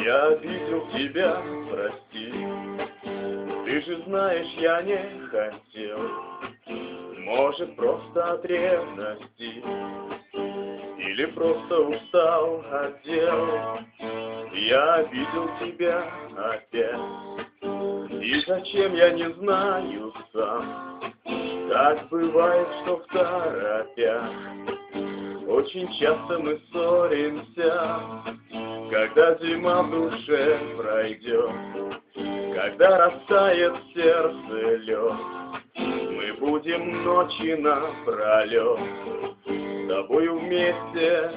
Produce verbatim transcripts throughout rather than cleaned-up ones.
Я обидел тебя, прости. Ты же знаешь, я не хотел. Может, просто от ревности, или просто устал от дел. Я обидел тебя опять. И зачем, я не знаю сам. Так бывает, что в торопях очень часто мы ссоримся. Когда зима в душе пройдет, когда растает в сердце лед, мы будем ночи напролет с тобою вместе.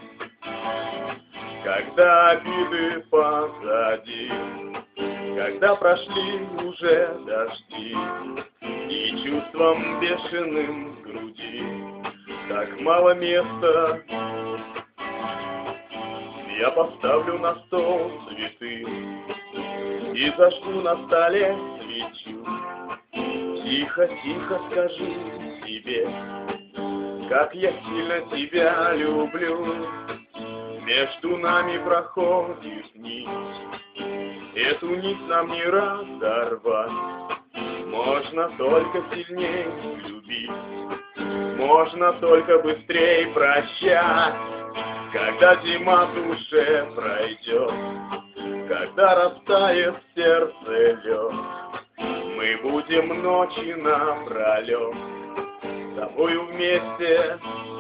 Когда обиды позади, когда прошли уже дожди, и чувством бешеным в груди так мало места, я поставлю на стол цветы и зажгу на столе свечу. Тихо-тихо скажу тебе, как я сильно тебя люблю. Между нами проходит нить, эту нить нам не разорвать. Можно только сильнее любить, можно только быстрее прощать. Когда зима в душе пройдет, когда растает в сердце лед, мы будем ночи напролет с тобою вместе.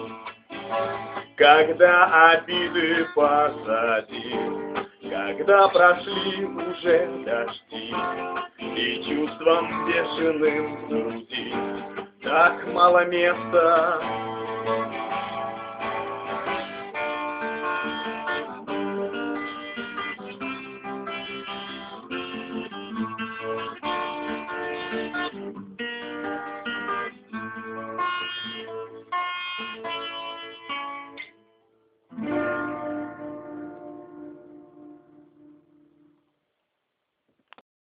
Когда обиды позади, когда прошли уже дожди, и чувством бешеным в груди так мало места,